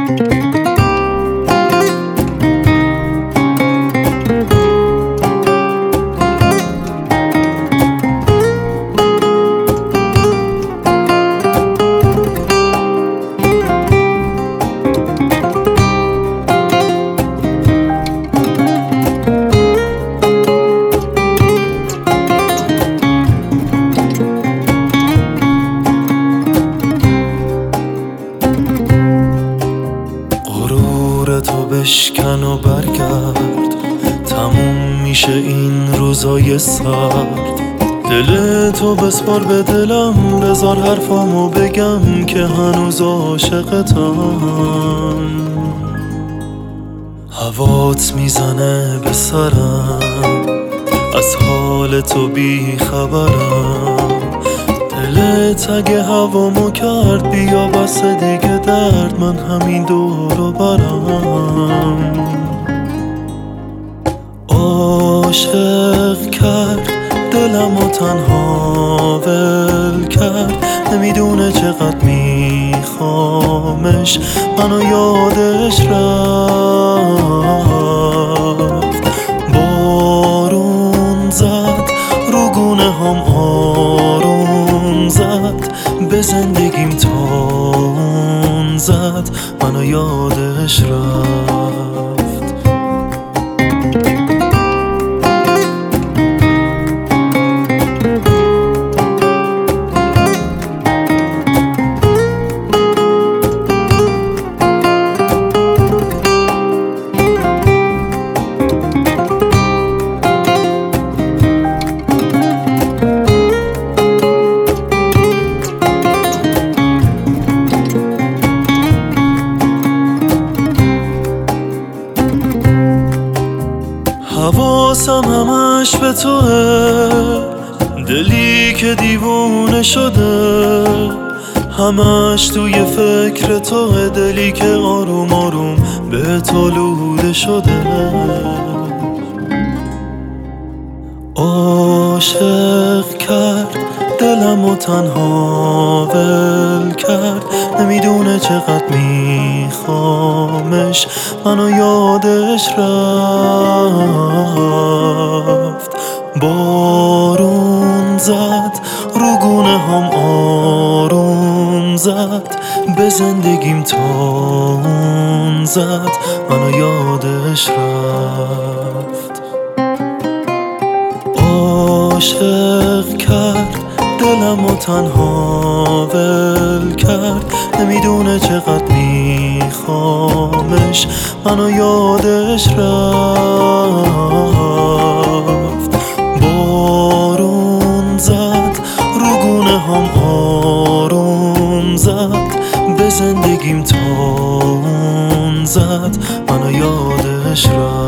تو بشکن و برگرد، تموم میشه این روزای سرد. دل تو بسپار به دلم، بذار حرفامو بگم که هنوز عاشقتم. هوات میزنه به سرم، از حال تو بی خبرم. دلت اگه هوامو کرد، بیا بس دیگه درد، من همین دورو برم. عاشق کرد دلمو تنها ول کرد، نمیدونه چقدر میخوامش، منو یادش رفت. بارون زد رو گونه هم آروم زد، به زندگیم تون زد، منو یادش رفت. حواسم همش به توه، دلی که دیوونه شده، همش توی فکر توه، دلی که آروم آروم به تو لوده شده. عاشق کرد دلمو تنها ول کرد، نمیدونه چقدر میخوامش، منو یادش رفت. بارون زد رو گونه هم آروم زد، به زندگیم تون زد، منو یادش رفت. عاشق کرد دلمو تنها ول کرد، نمیدونه چقدر میخوامش، منو یادش رفت. بارون زد رو گونه هم آروم زد، به زندگیم تون زد، منو یادش رفت.